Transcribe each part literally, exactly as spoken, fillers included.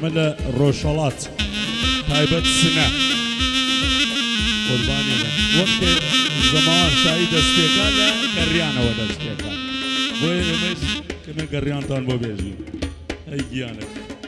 كامل الروشالات تايبت السنة قرباني وقت زمان شايد استيقال قريانا ودا استيقال ويمش كمن قريان تان بو بيجي هيجيانك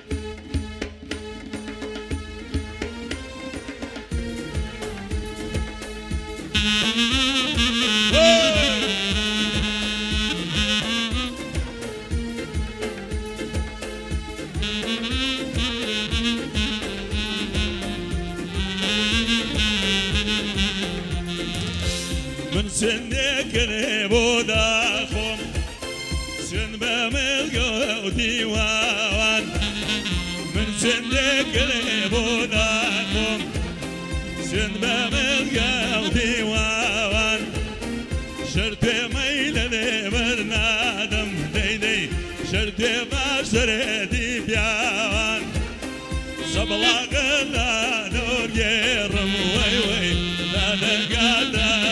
من سنك نبودا خم سن بملقو ديوان من سنك نبودا خم سن بملقو ديوان شرط ميل برنادم دي دي شرط بشر دي بيوان صبلا غلا نور يرم وي وي لا نقدر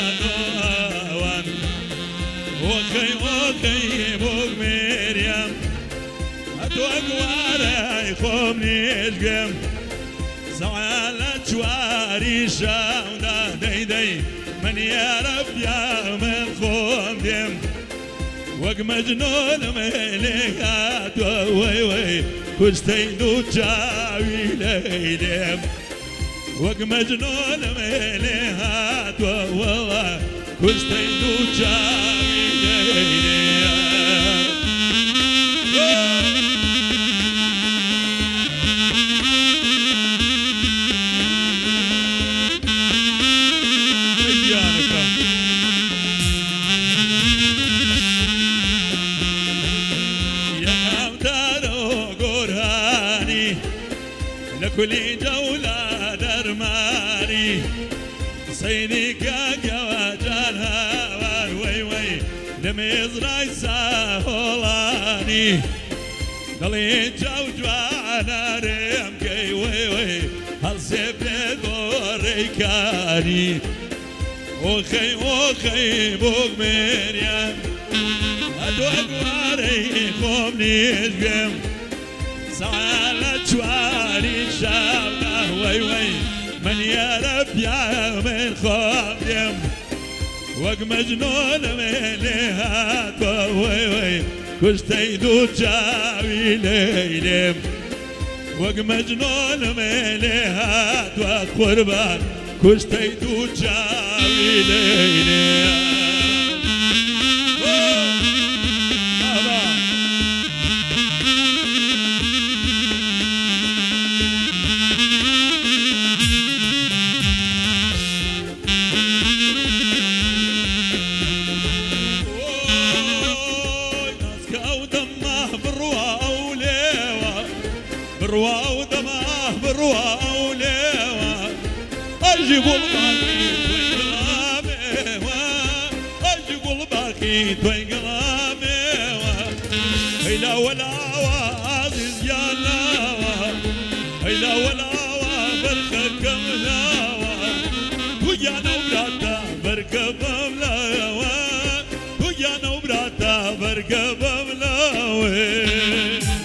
وخي وخي بوك مريم أتوك وراي خمني الجم زعلت شواري شاونا دي دي من يعرف يعمل خم ديم وق مجنون ملكات وي وي كشتيدو جاوي ليلم وق مجنون ملكات والله كشتيدو جاوي لكل جولة درماني صينيك جواجرها وي وي لمزرعي ساهولاني ضلي جوجوانا ريمكي وي وي هل سيبني بوريكاني وخي وخي بوك مريم أدوك واري خمني الجم سالت شواري شاونا وي وي من يعرف يعمل خادم وق مجنون مليهات وي وي كشتيدو جاوي ليلم وق مجنون مليهات وقربان كشتيدو جاوي ليلم بروا ودمه بروا وليوا اجيب الباقي تويقلامي اجيب الباقي تويقلامي هيلا ولا عزيز يا لاوا هيلا ولا بركك ملاوا ويا نوبراتا بركب ملاوا ويا نوبراتا بركب ملاوا